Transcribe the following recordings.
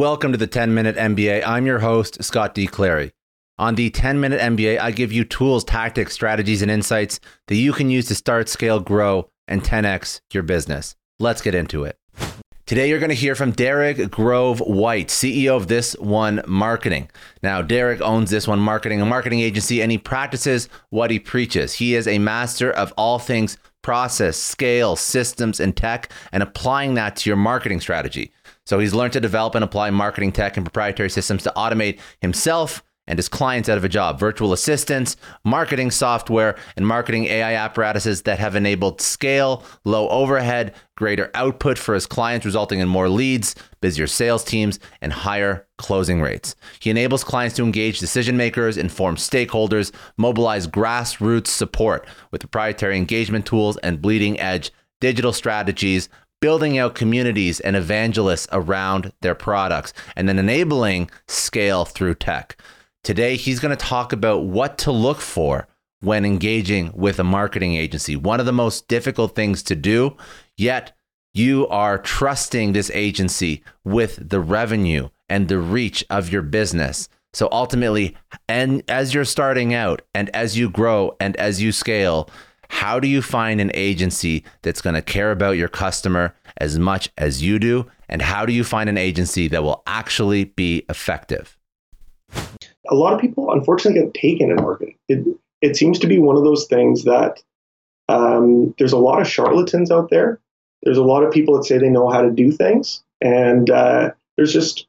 Welcome to the 10-Minute MBA. I'm your host, Scott D. Clary. On the 10-Minute MBA, I give you tools, tactics, strategies, and insights that you can use to start, scale, grow, and 10x your business. Let's get into it. Today, you're going to hear from Derek Grove White, CEO of This One Marketing. Now, Derek owns This One Marketing, a marketing agency, and he practices what he preaches. He is a master of all things process, scale, systems, and tech, and applying that to your marketing strategy. So he's learned to develop and apply marketing tech and proprietary systems to automate himself and his clients out of a job. Virtual assistants, marketing software, and marketing AI apparatuses that have enabled scale, low overhead, greater output for his clients, resulting in more leads, busier sales teams, and higher closing rates. He enables clients to engage decision makers, inform stakeholders, mobilize grassroots support with proprietary engagement tools and bleeding edge digital strategies, building out communities and evangelists around their products, and then enabling scale through tech. Today, he's going to talk about what to look for when engaging with a marketing agency. One of the most difficult things to do, yet you are trusting this agency with the revenue and the reach of your business. So ultimately, and as you're starting out and as you grow and as you scale, how do you find an agency that's going to care about your customer as much as you do? And how do you find an agency that will actually be effective? A lot of people, unfortunately, get taken in marketing. It seems to be one of those things that there's a lot of charlatans out there. There's a lot of people that say they know how to do things. And there's just,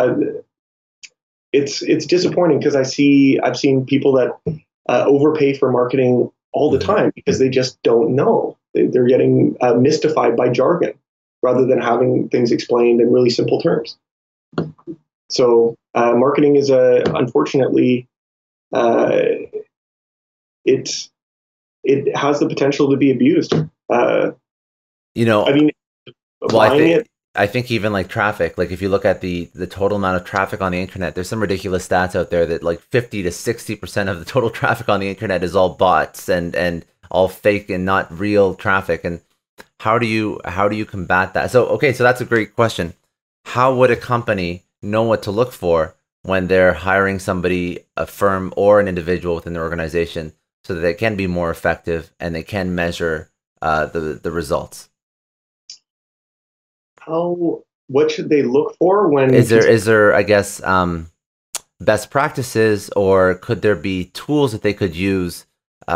it's disappointing because I've seen people that overpay for marketing all the time because they just don't know. They're getting mystified by jargon rather than having things explained in really simple terms. So marketing is unfortunately, it has the potential to be abused. I think even like traffic, like if you look at the total amount of traffic on the internet, there's some ridiculous stats out there that like 50 to 60% of the total traffic on the internet is all bots and all fake and not real traffic. And how do you combat that? So that's a great question. How would a company know what to look for when they're hiring somebody, a firm or an individual within their organization, so that they can be more effective and they can measure the results? What should they look for when is there I guess best practices, or could there be tools that they could use?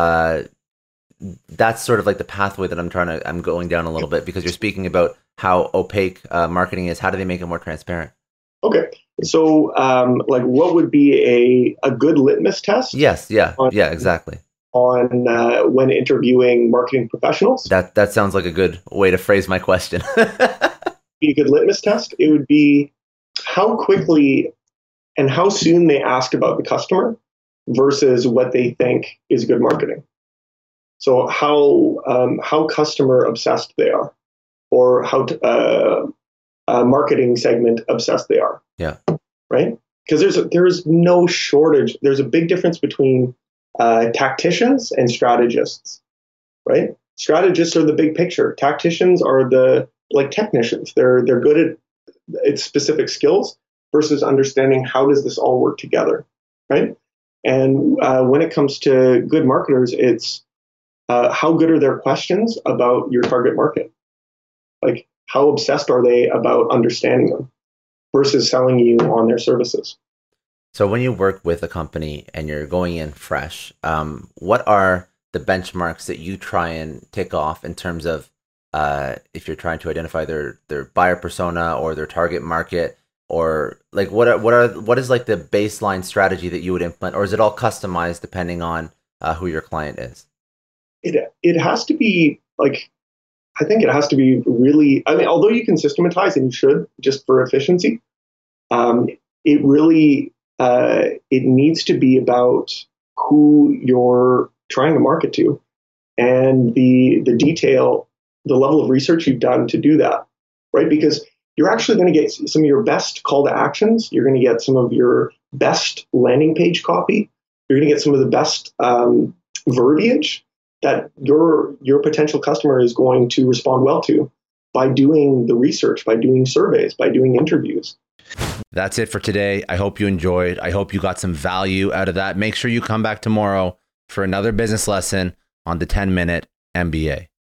That's sort of like the pathway that I'm going down a little bit, because you're speaking about how opaque marketing is. How do they make it more transparent? Okay, so what would be a good litmus test? Yes, exactly. On when interviewing marketing professionals. That sounds like a good way to phrase my question. Be a good litmus test. It would be how quickly and how soon they ask about the customer versus what they think is good marketing. So how customer obsessed they are, or how marketing segment obsessed they are. Yeah. Right? Because there's no shortage. There's a big difference between tacticians and strategists. Right? Strategists are the big picture. Tacticians are like technicians. They're good at specific skills versus understanding how does this all work together, right? And when it comes to good marketers, it's how good are their questions about your target market? Like, how obsessed are they about understanding them versus selling you on their services? So when you work with a company and you're going in fresh, what are the benchmarks that you try and tick off in terms of if you're trying to identify their buyer persona or their target market, or like what is like the baseline strategy that you would implement, or is it all customized depending on who your client is? It has to be like, I think it has to be really, I mean, although you can systematize, and you should, just for efficiency, it really it needs to be about who you're trying to market to, and the detail, the level of research you've done to do that, right? Because you're actually going to get some of your best call to actions. You're going to get some of your best landing page copy. You're going to get some of the best verbiage that your potential customer is going to respond well to by doing the research, by doing surveys, by doing interviews. That's it for today. I hope you enjoyed. I hope you got some value out of that. Make sure you come back tomorrow for another business lesson on the 10-Minute MBA.